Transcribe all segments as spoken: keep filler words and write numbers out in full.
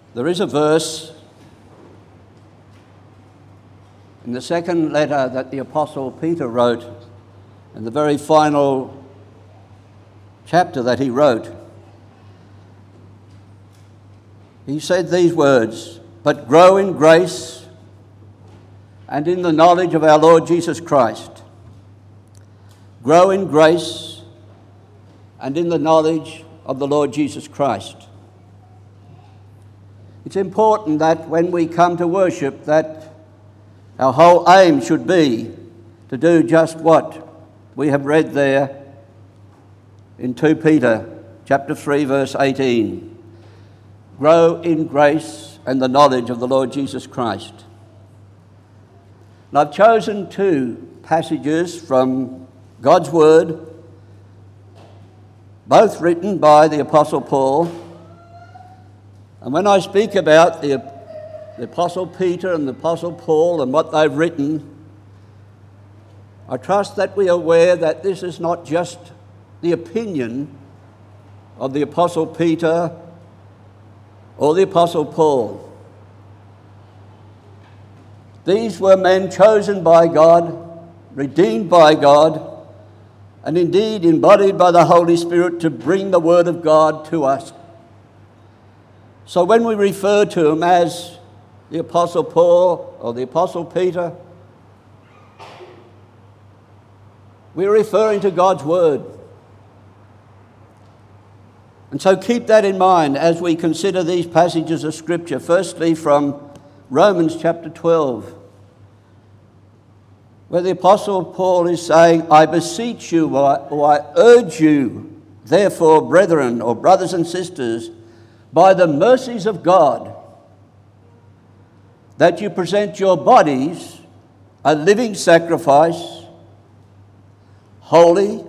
There is a verse in the second letter that the Apostle Peter wrote, in the very final chapter that he wrote. He said these words, "But grow in grace and in the knowledge of our Lord Jesus Christ." Grow in grace and in the knowledge of the Lord Jesus Christ. It's important that when we come to worship, that our whole aim should be to do just what we have read there in Second Peter chapter three, verse eighteen. Grow in grace and the knowledge of the Lord Jesus Christ. And I've chosen two passages from God's Word, both written by the Apostle Paul. And when I speak about the, the Apostle Peter and the Apostle Paul and what they've written, I trust that we are aware that this is not just the opinion of the Apostle Peter or the Apostle Paul. These were men chosen by God, redeemed by God, and indeed embodied by the Holy Spirit to bring the Word of God to us. So when we refer to them as the Apostle Paul or the Apostle Peter, we're referring to God's Word. And so keep that in mind as we consider these passages of Scripture. Firstly, from Romans chapter twelve, where the Apostle Paul is saying, "I beseech you, or I urge you, therefore, brethren," or brothers and sisters, "by the mercies of God, that you present your bodies a living sacrifice, holy,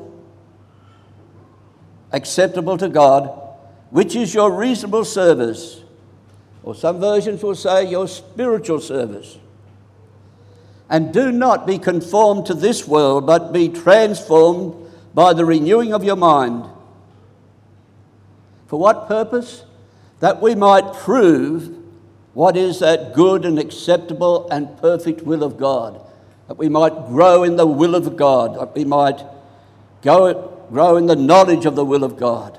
acceptable to God, which is your reasonable service." Or some versions will say your spiritual service. "And do not be conformed to this world, but be transformed by the renewing of your mind." For what purpose? That we might prove what is that good and acceptable and perfect will of God. That we might grow in the will of God. That we might go, grow in the knowledge of the will of God.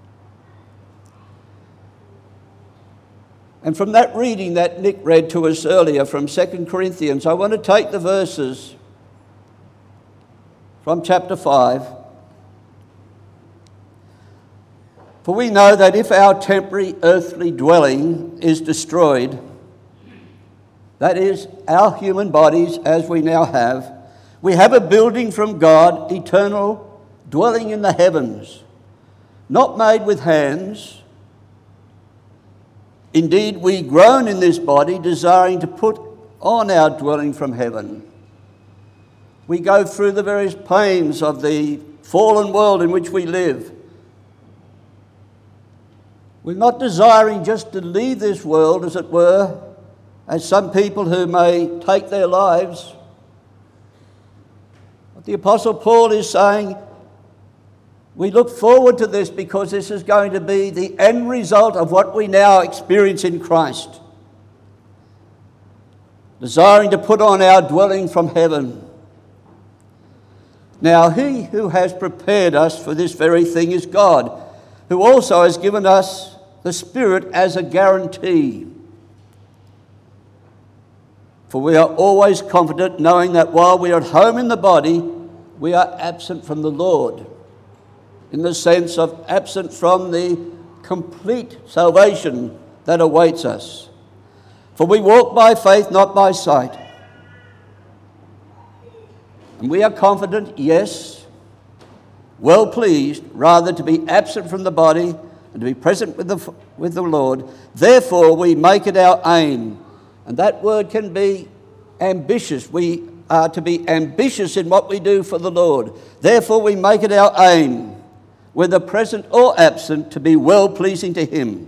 And from that reading that Nick read to us earlier from Second Corinthians, I want to take the verses from chapter five. For we know that if our temporary earthly dwelling is destroyed, that is, our human bodies as we now have, we have a building from God, eternal, dwelling in the heavens, not made with hands. Indeed, we groan in this body, desiring to put on our dwelling from heaven. We go through the various pains of the fallen world in which we live. We're not desiring just to leave this world, as it were, as some people who may take their lives. But the Apostle Paul is saying, we look forward to this because this is going to be the end result of what we now experience in Christ. Desiring to put on our dwelling from heaven. Now, he who has prepared us for this very thing is God, who also has given us the Spirit as a guarantee. For we are always confident, knowing that while we are at home in the body, we are absent from the Lord, in the sense of absent from the complete salvation that awaits us. For we walk by faith, not by sight. And we are confident, yes, well pleased, rather to be absent from the body and to be present with the, with the Lord. Therefore, we make it our aim. And that word can be ambitious. We are to be ambitious in what we do for the Lord. Therefore, we make it our aim, whether present or absent, to be well-pleasing to Him.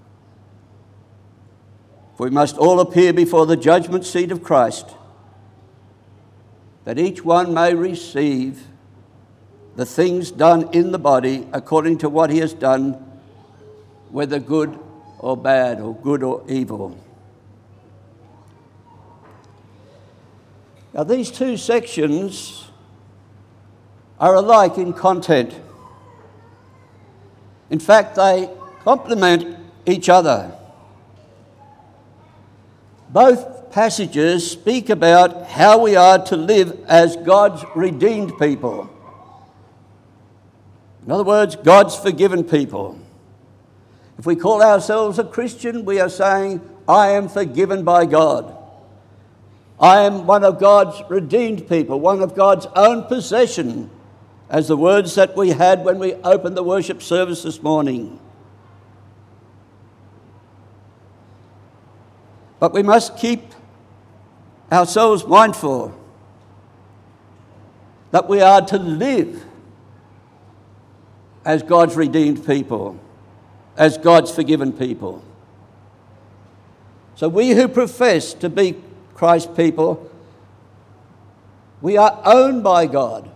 For we must all appear before the judgment seat of Christ, that each one may receive the things done in the body according to what he has done, whether good or bad or good or evil. Now, these two sections are alike in content. In fact, they complement each other. Both passages speak about how we are to live as God's redeemed people. In other words, God's forgiven people. If we call ourselves a Christian, we are saying, I am forgiven by God. I am one of God's redeemed people, one of God's own possession, as the words that we had when we opened the worship service this morning. But we must keep ourselves mindful that we are to live as God's redeemed people, as God's forgiven people. So we who profess to be Christ's people, we are owned by God.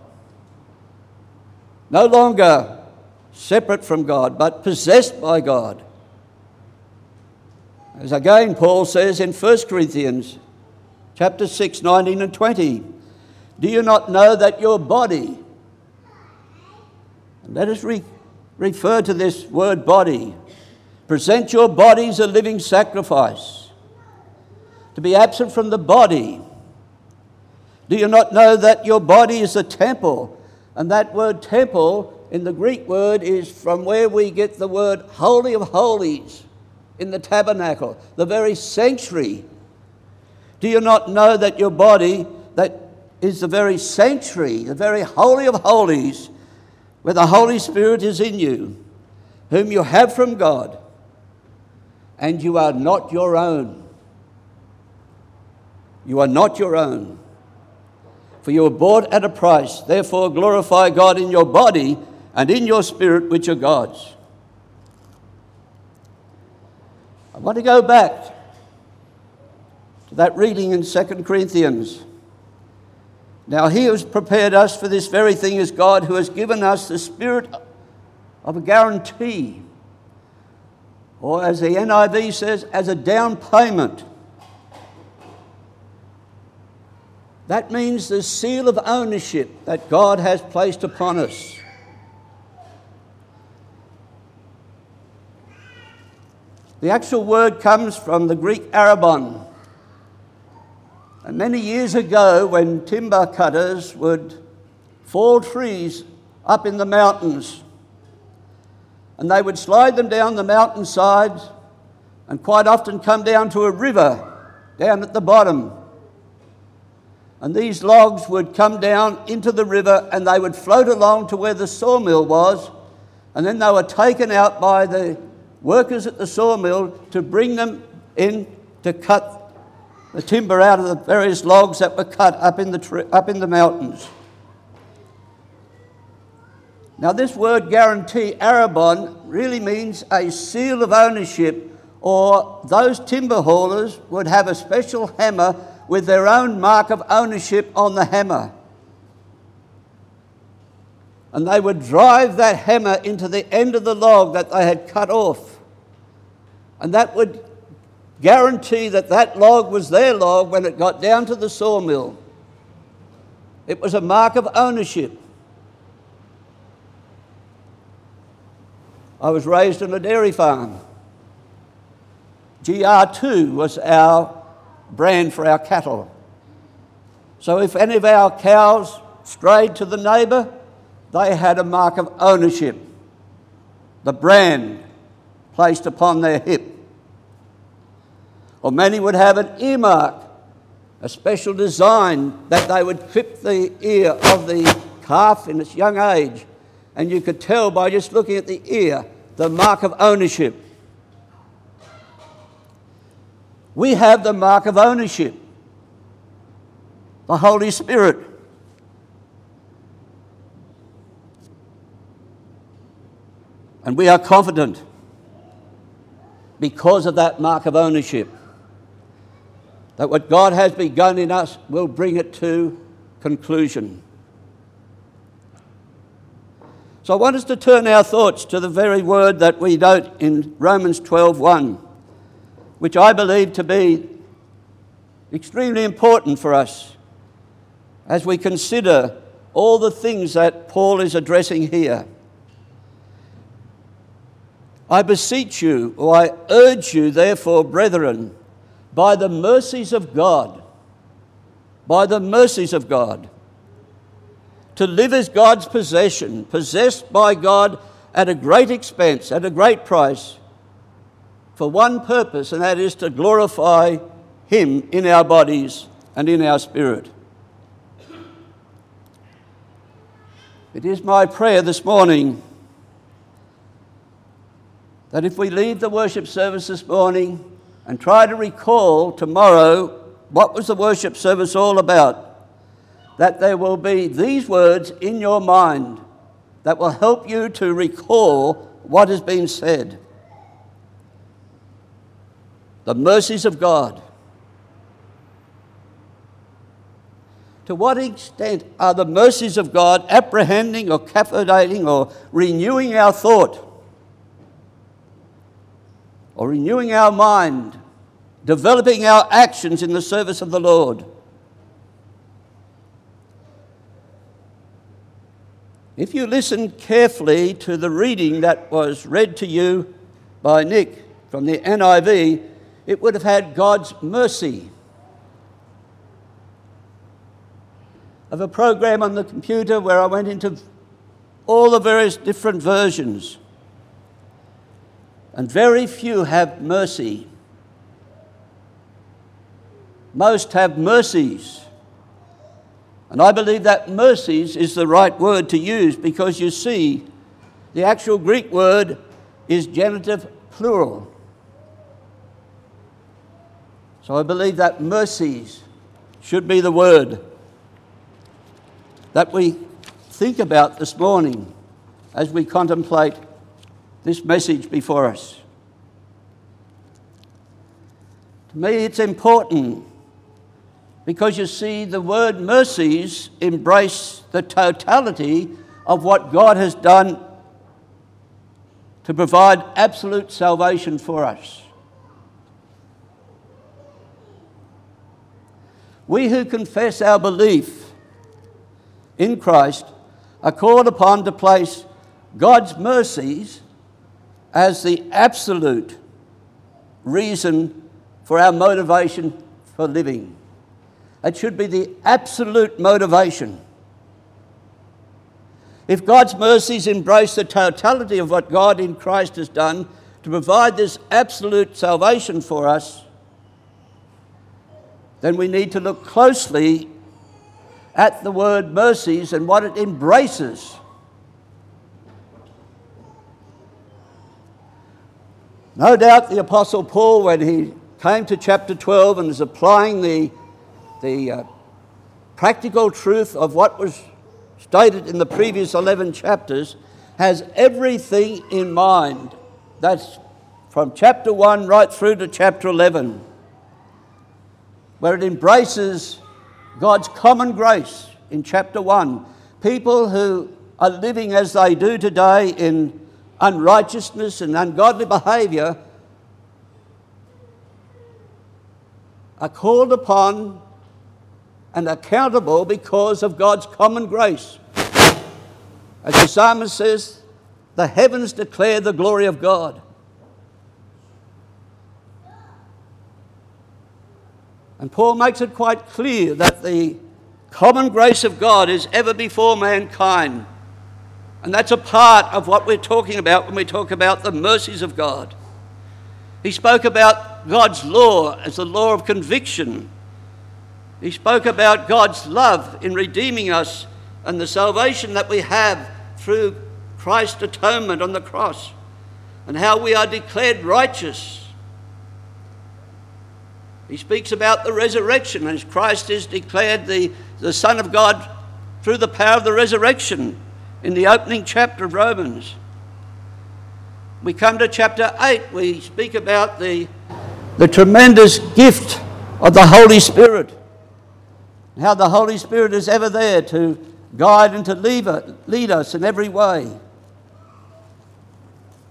No longer separate from God, but possessed by God. As again Paul says in First Corinthians chapter six, nineteen and twenty, do you not know that your body, and let us re- refer to this word body, present your bodies a living sacrifice, to be absent from the body. Do you not know that your body is a temple? And that word temple in the Greek word is from where we get the word Holy of Holies in the tabernacle, the very sanctuary. Do you not know that your body, that is the very sanctuary, the very Holy of Holies, where the Holy Spirit is in you, whom you have from God, and you are not your own? You are not your own. For you were bought at a price. Therefore glorify God in your body and in your spirit, which are God's. I want to go back to that reading in Second Corinthians. Now he has prepared us for this very thing is God, who has given us the spirit of a guarantee, or as the N I V says, as a down payment. That means the seal of ownership that God has placed upon us. The actual word comes from the Greek arabon. And many years ago, when timber cutters would fall trees up in the mountains, and they would slide them down the mountainside and quite often come down to a river down at the bottom. And these logs would come down into the river and they would float along to where the sawmill was, and then they were taken out by the workers at the sawmill to bring them in to cut the timber out of the various logs that were cut up in the tri- up in the mountains. Now this word guarantee, arabon, really means a seal of ownership, or those timber haulers would have a special hammer with their own mark of ownership on the hammer. And they would drive that hammer into the end of the log that they had cut off. And that would guarantee that that log was their log when it got down to the sawmill. It was a mark of ownership. I was raised on a dairy farm. G R two was our brand for our cattle. So if any of our cows strayed to the neighbour, they had a mark of ownership, the brand placed upon their hip. Or many would have an earmark, a special design that they would clip the ear of the calf in its young age, and you could tell by just looking at the ear the mark of ownership. We have the mark of ownership, the Holy Spirit. And we are confident because of that mark of ownership that what God has begun in us will bring it to conclusion. So I want us to turn our thoughts to the very word that we note in Romans twelve one, which I believe to be extremely important for us as we consider all the things that Paul is addressing here. I beseech you, or I urge you, therefore, brethren, by the mercies of God, by the mercies of God, to live as God's possession, possessed by God at a great expense, at a great price, for one purpose, and that is to glorify Him in our bodies and in our spirit. It is my prayer this morning that if we leave the worship service this morning and try to recall tomorrow what was the worship service all about, that there will be these words in your mind that will help you to recall what has been said. The mercies of God. To what extent are the mercies of God apprehending or captivating or renewing our thought, or renewing our mind, developing our actions in the service of the Lord? If you listen carefully to the reading that was read to you by Nick from the N I V, it would have had God's mercy. Of a program on the computer where I went into all the various different versions, and very few have mercy. Most have mercies. And I believe that mercies is the right word to use, because you see, the actual Greek word is genitive plural. So I believe that mercies should be the word that we think about this morning as we contemplate this message before us. To me, it's important because you see, the word mercies embrace the totality of what God has done to provide absolute salvation for us. We who confess our belief in Christ are called upon to place God's mercies as the absolute reason for our motivation for living. It should be the absolute motivation. If God's mercies embrace the totality of what God in Christ has done to provide this absolute salvation for us, then we need to look closely at the word mercies and what it embraces. No doubt the Apostle Paul, when he came to chapter twelve and is applying the, the uh, practical truth of what was stated in the previous eleven chapters, has everything in mind. That's from chapter one right through to chapter eleven, where it embraces God's common grace in chapter one. People who are living as they do today in unrighteousness and ungodly behaviour are called upon and accountable because of God's common grace. As the psalmist says, the heavens declare the glory of God. And Paul makes it quite clear that the common grace of God is ever before mankind. And that's a part of what we're talking about when we talk about the mercies of God. He spoke about God's law as the law of conviction. He spoke about God's love in redeeming us and the salvation that we have through Christ's atonement on the cross, and how we are declared righteous. He speaks about the resurrection, as Christ is declared the, the Son of God through the power of the resurrection in the opening chapter of Romans. We come to chapter eight, we speak about the, the tremendous gift of the Holy Spirit, how the Holy Spirit is ever there to guide and to lead, lead us in every way.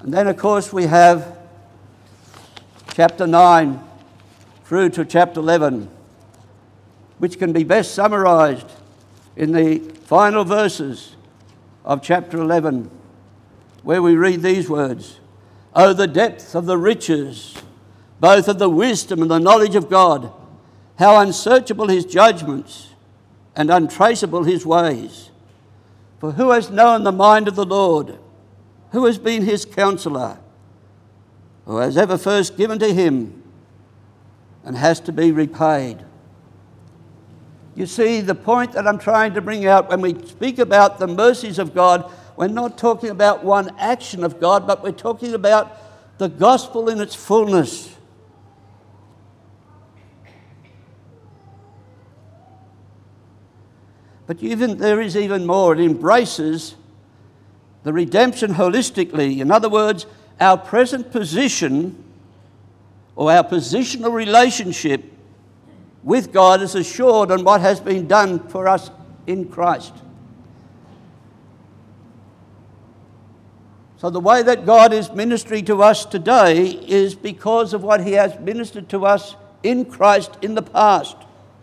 And then, of course, we have chapter nine through to chapter eleven, which can be best summarised in the final verses of chapter eleven, where we read these words: "Oh, the depth of the riches, both of the wisdom and the knowledge of God! How unsearchable his judgments and untraceable his ways! For who has known the mind of the Lord? Who has been his counsellor? Who has ever first given to him and has to be repaid?" You see, the point that I'm trying to bring out when we speak about the mercies of God, we're not talking about one action of God, but we're talking about the gospel in its fullness. But even there is even more. It embraces the redemption holistically. In other words, our present position or our positional relationship with God is assured on what has been done for us in Christ. So the way that God is ministering to us today is because of what he has ministered to us in Christ in the past.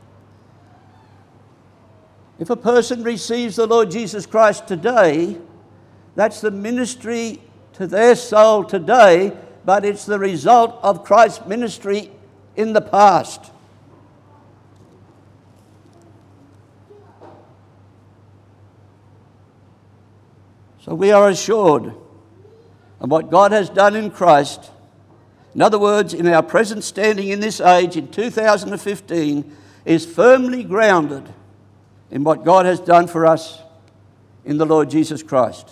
If a person receives the Lord Jesus Christ today, that's the ministry to their soul today, but it's the result of Christ's ministry in the past. So we are assured of what God has done in Christ. In other words, in our present standing in this age, in two thousand fifteen, is firmly grounded in what God has done for us in the Lord Jesus Christ.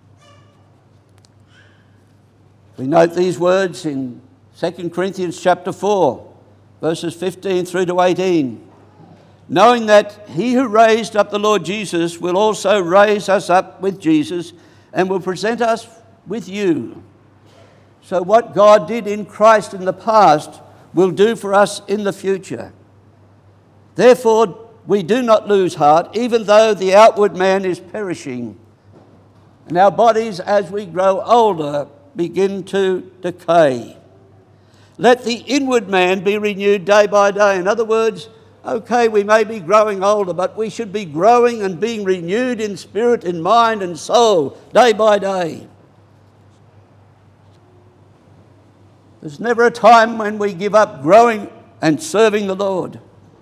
We note these words in Second Corinthians chapter four, verses fifteen through to eighteen. "Knowing that he who raised up the Lord Jesus will also raise us up with Jesus and will present us with you." So what God did in Christ in the past will do for us in the future. Therefore, we do not lose heart, even though the outward man is perishing, and our bodies, as we grow older, begin to decay. Let the inward man be renewed day by day. In other words, okay, we may be growing older, but we should be growing and being renewed in spirit, in mind and soul, day by day. There's never a time when we give up growing and serving the Lord.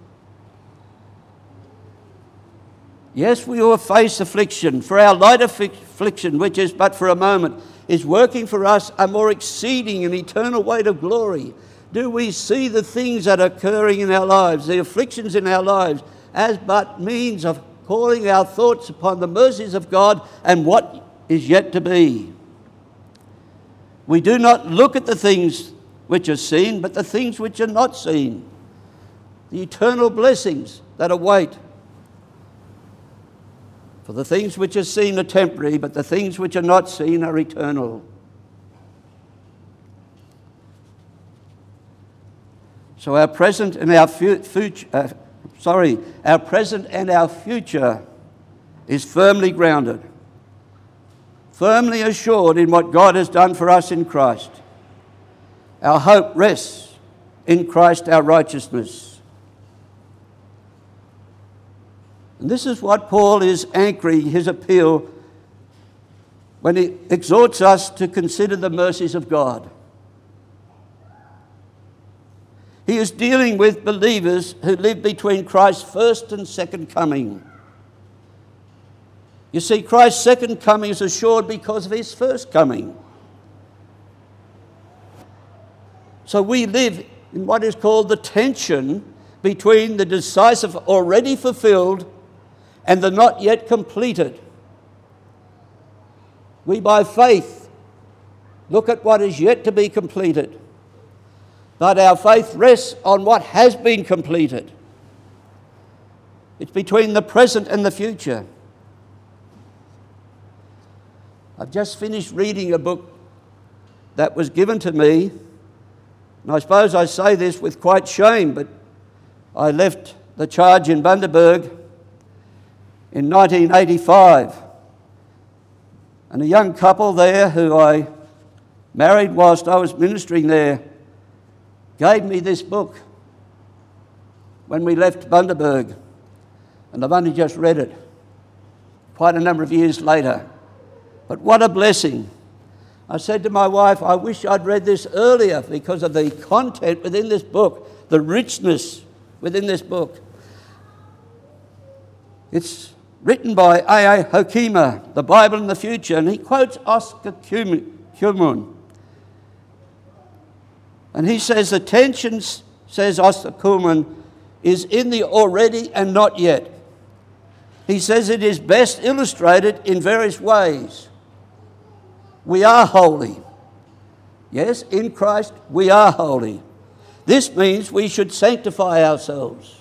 Yes, we will face affliction, for our light affliction, which is but for a moment, is working for us a more exceeding and eternal weight of glory. Do we see the things that are occurring in our lives, the afflictions in our lives, as but means of calling our thoughts upon the mercies of God and what is yet to be? We do not look at the things which are seen, but the things which are not seen, the eternal blessings that await. For the things which are seen are temporary, but the things which are not seen are eternal. So our present and our fu- future, uh, sorry, our present and our future is firmly grounded, firmly assured in what God has done for us in Christ. Our hope rests in Christ, our righteousness. And this is what Paul is anchoring his appeal when he exhorts us to consider the mercies of God. He is dealing with believers who live between Christ's first and second coming. You see, Christ's second coming is assured because of his first coming. So we live in what is called the tension between the decisive already fulfilled and the not yet completed. We by faith look at what is yet to be completed, but our faith rests on what has been completed. It's between the present and the future. I've just finished reading a book that was given to me, and I suppose I say this with quite shame, but I left the charge in Bundaberg in nineteen eighty-five. And a young couple there who I married whilst I was ministering there, gave me this book when we left Bundaberg, and I've only just read it quite a number of years later. But what a blessing. I said to my wife, I wish I'd read this earlier because of the content within this book, the richness within this book. It's written by A A Hoekema, The Bible in the Future, and he quotes Oscar Cullmann. And he says, the tension, says Oscar Cullmann, is in the already and not yet. He says it is best illustrated in various ways. We are holy. Yes, in Christ we are holy. This means we should sanctify ourselves.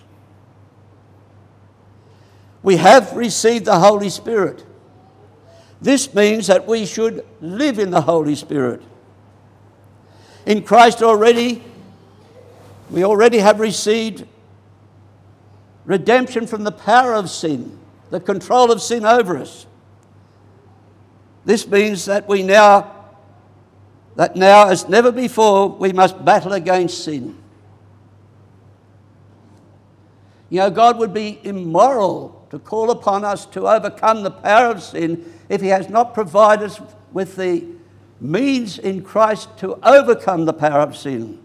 We have received the Holy Spirit. This means that we should live in the Holy Spirit. In Christ already, we already have received redemption from the power of sin, the control of sin over us. This means that we now, that now as never before, we must battle against sin. You know, God would be immoral to call upon us to overcome the power of sin if He has not provided us with the means in Christ to overcome the power of sin.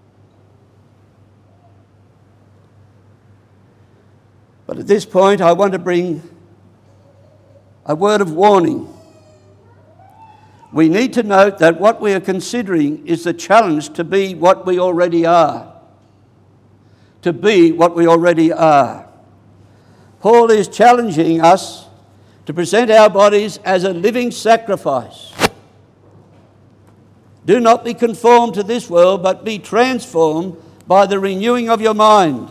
But at this point, I want to bring a word of warning. We need to note that what we are considering is the challenge to be what we already are. To be what we already are. Paul is challenging us to present our bodies as a living sacrifice. Do not be conformed to this world, but be transformed by the renewing of your mind.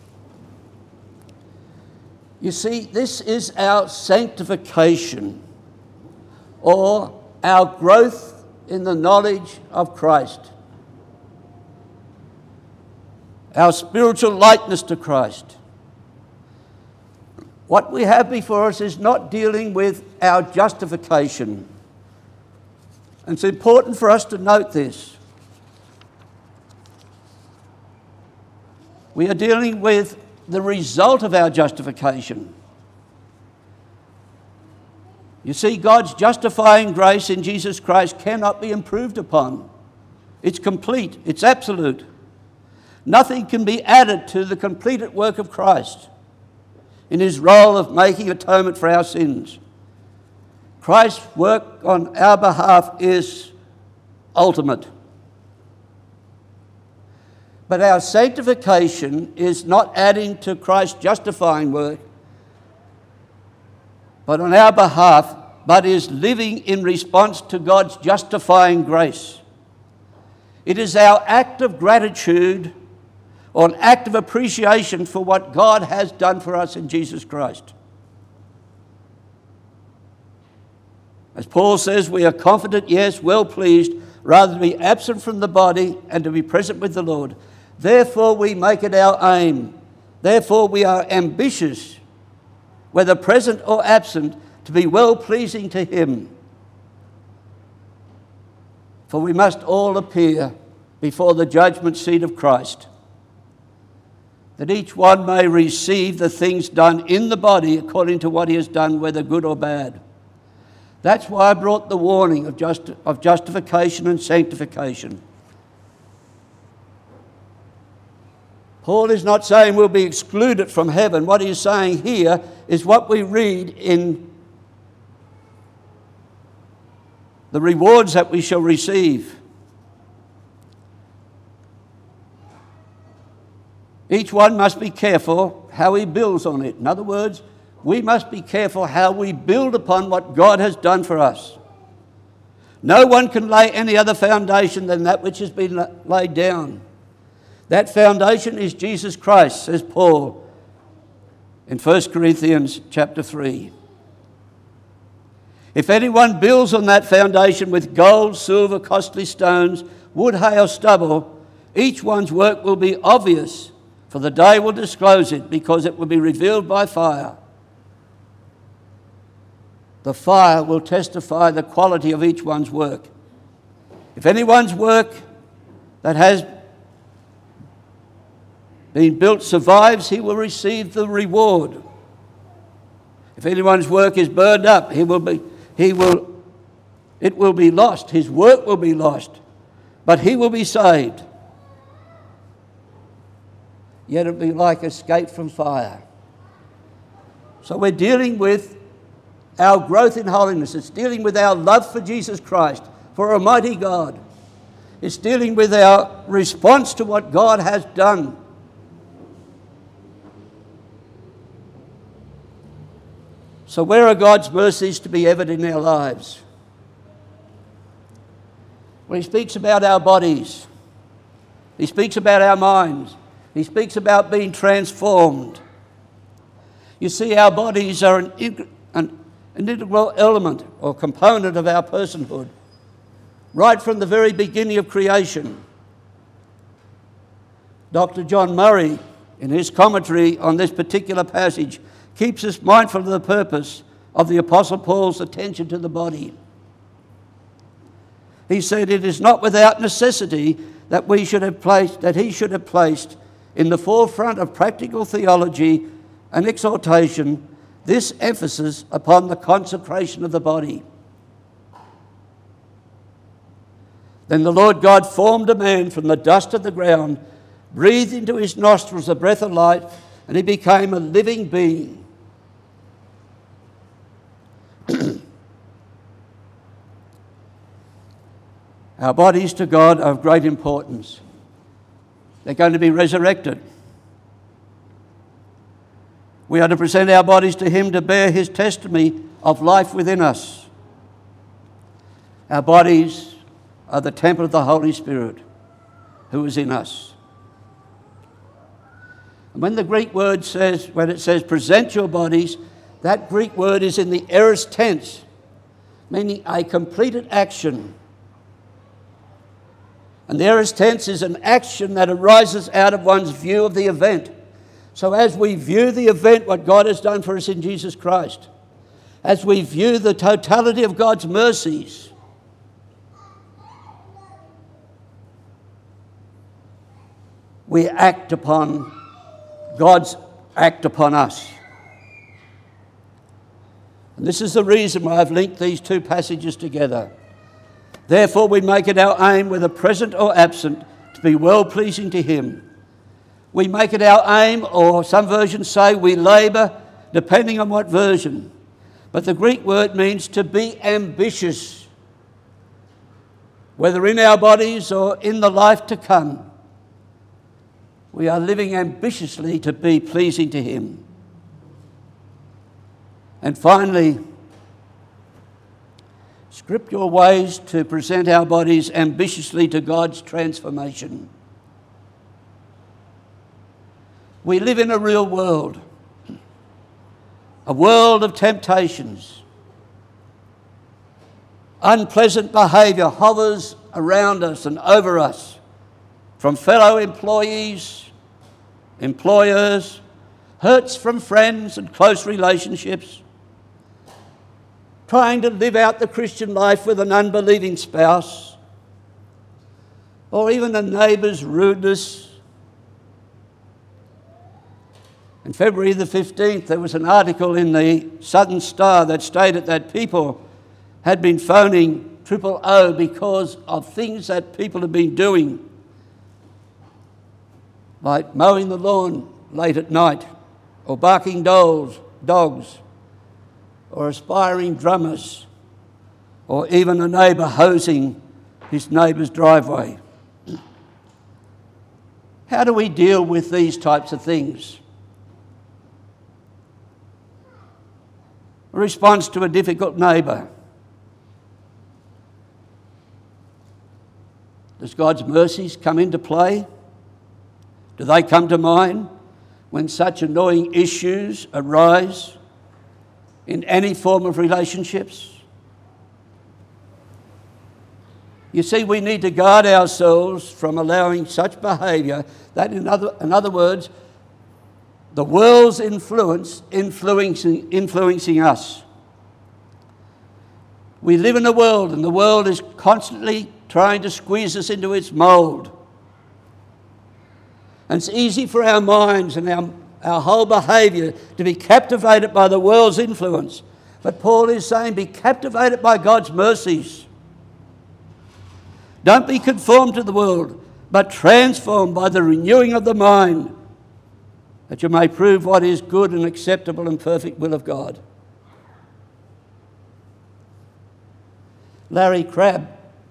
You see, this is our sanctification, or our growth in the knowledge of Christ. Our spiritual likeness to Christ. What we have before us is not dealing with our justification. And it's important for us to note this. We are dealing with the result of our justification. You see, God's justifying grace in Jesus Christ cannot be improved upon. It's complete. It's absolute. Nothing can be added to the completed work of Christ in His role of making atonement for our sins. Christ's work on our behalf is ultimate. But our sanctification is not adding to Christ's justifying work, but on our behalf, but is living in response to God's justifying grace. It is our act of gratitude or an act of appreciation for what God has done for us in Jesus Christ. As Paul says, we are confident, yes, well pleased, rather to be absent from the body and to be present with the Lord. Therefore we make it our aim. Therefore we are ambitious, whether present or absent, to be well-pleasing to Him. For we must all appear before the judgment seat of Christ, that each one may receive the things done in the body according to what he has done, whether good or bad. That's why I brought the warning of, just, of justification and sanctification. Paul is not saying we'll be excluded from heaven. What he's saying here is what we read in the rewards that we shall receive. Each one must be careful how he builds on it. In other words, we must be careful how we build upon what God has done for us. No one can lay any other foundation than that which has been laid down. That foundation is Jesus Christ, says Paul in First Corinthians chapter three. If anyone builds on that foundation with gold, silver, costly stones, wood, hay, or stubble, each one's work will be obvious, for the day will disclose it, because it will be revealed by fire. The fire will testify the quality of each one's work. If anyone's work that has been built survives, he will receive the reward. If anyone's work is burned up, he will be, he will, it will be lost. His work will be lost, but he will be saved. Yet it'll be like escape from fire. So we're dealing with our growth in holiness. It's dealing with our love for Jesus Christ, for Almighty God. It's dealing with our response to what God has done. So where are God's mercies to be evident in our lives? Well, he speaks about our bodies. He speaks about our minds. He speaks about being transformed. You see, our bodies are an, an, an integral element or component of our personhood, right from the very beginning of creation. Doctor John Murray, in his commentary on this particular passage, keeps us mindful of the purpose of the Apostle Paul's attention to the body. He said, "It is not without necessity that we should have placed, that he should have placed in the forefront of practical theology and exhortation this emphasis upon the consecration of the body. Then the Lord God formed a man from the dust of the ground, breathed into his nostrils a breath of life, and he became a living being." Our bodies to God are of great importance. They're going to be resurrected. We are to present our bodies to him to bear his testimony of life within us. Our bodies are the temple of the Holy Spirit who is in us. And when the Greek word says, when it says present your bodies, that Greek word is in the aorist tense, meaning a completed action. And the aorist tense is an action that arises out of one's view of the event. So as we view the event, what God has done for us in Jesus Christ, as we view the totality of God's mercies, we act upon God's act upon us. And this is the reason why I've linked these two passages together. Therefore we make it our aim, whether present or absent, to be well-pleasing to him. We make it our aim, or some versions say we labour, depending on what version. But the Greek word means to be ambitious, whether in our bodies or in the life to come. We are living ambitiously to be pleasing to him. And finally, scriptural ways to present our bodies ambitiously to God's transformation. We live in a real world, a world of temptations. Unpleasant behaviour hovers around us and over us, from fellow employees, employers, hurts from friends and close relationships, trying to live out the Christian life with an unbelieving spouse, or even a neighbour's rudeness. On February the fifteenth, there was an article in the Southern Star that stated that people had been phoning Triple O because of things that people have been doing, like mowing the lawn late at night, or barking dogs, dogs, or aspiring drummers, or even a neighbour hosing his neighbour's driveway. How do we deal with these types of things? A response to a difficult neighbour. Does God's mercies come into play? Do they come to mind when such annoying issues arise in any form of relationships? You see, we need to guard ourselves from allowing such behaviour that, in other, in other words, the world's influence influencing, influencing us. We live in a world, and the world is constantly trying to squeeze us into its mould. And it's easy for our minds and our, our whole behaviour to be captivated by the world's influence. But Paul is saying, be captivated by God's mercies. Don't be conformed to the world, but transformed by the renewing of the mind, that you may prove what is good and acceptable and perfect will of God. Larry Crabb,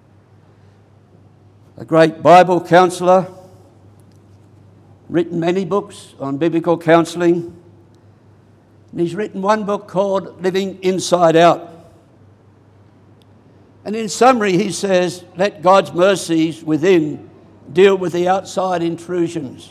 a great Bible counsellor, written many books on biblical counselling, and he's written one book called Living Inside Out. And in summary, he says, let God's mercies within deal with the outside intrusions.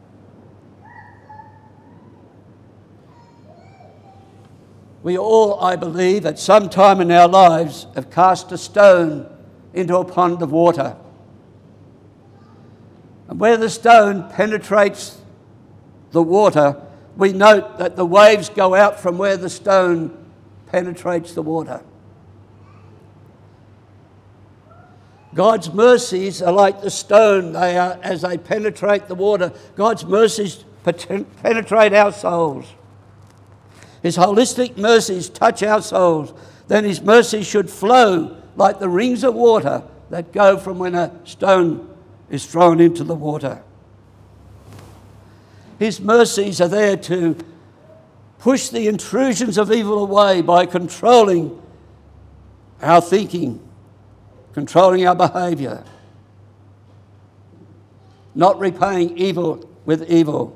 We all, I believe, at some time in our lives have cast a stone into a pond of water. And where the stone penetrates the water, we note that the waves go out from where the stone penetrates the water. God's mercies are like the stone. They are, as they penetrate the water, God's mercies penetrate our souls. His holistic mercies touch our souls. Then his mercies should flow like the rings of water that go from when a stone is thrown into the water. His mercies are there to push the intrusions of evil away by controlling our thinking, controlling our behaviour, not repaying evil with evil.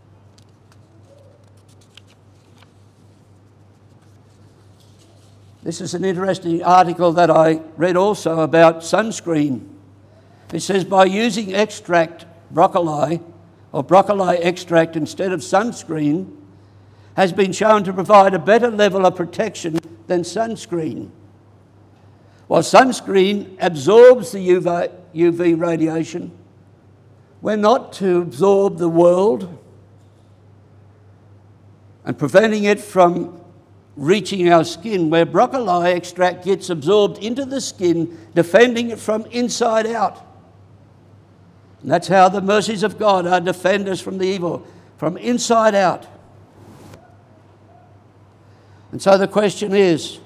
This is an interesting article that I read also about sunscreen. It says by using extract broccoli or broccoli extract instead of sunscreen has been shown to provide a better level of protection than sunscreen. While sunscreen absorbs the U V radiation, we're not to absorb the world and preventing it from reaching our skin, where broccoli extract gets absorbed into the skin, defending it from inside out. And that's how the mercies of God are defend us from the evil, from inside out. And so the question is,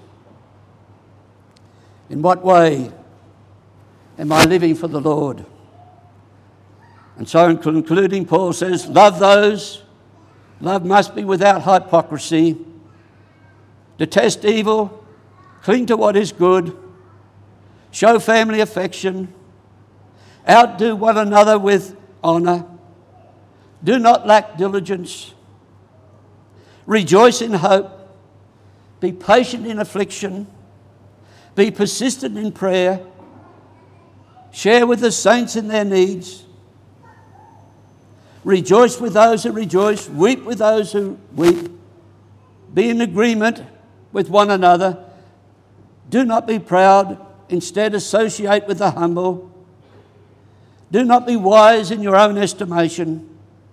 in what way am I living for the Lord? And so in concluding, Paul says, love those, love must be without hypocrisy, detest evil, cling to what is good, show family affection, outdo one another with honour, do not lack diligence, rejoice in hope, be patient in affliction, be persistent in prayer, share with the saints in their needs, rejoice with those who rejoice, weep with those who weep, be in agreement with one another, do not be proud, instead associate with the humble, do not be wise in your own estimation,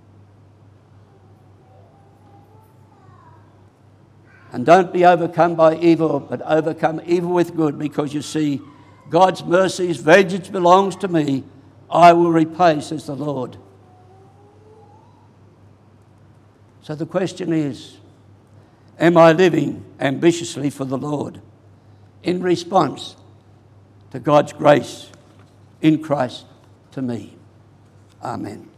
and don't be overcome by evil, but overcome evil with good, because you see, God's mercies, vengeance belongs to me, I will repay, says the Lord. So the question is, am I living ambitiously for the Lord in response to God's grace in Christ to me? Amen.